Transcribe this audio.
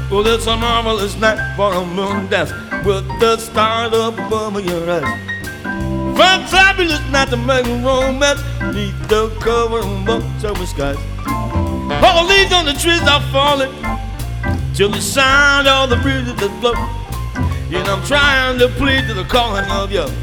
Well, it's a marvelous night for a moon dance with the stars up above your eyes. Fantabulous night to make a romance beneath the cover of October skies. All the leaves on the trees are falling till the sound of the breezes that blow. And I'm trying to plead to the calling of your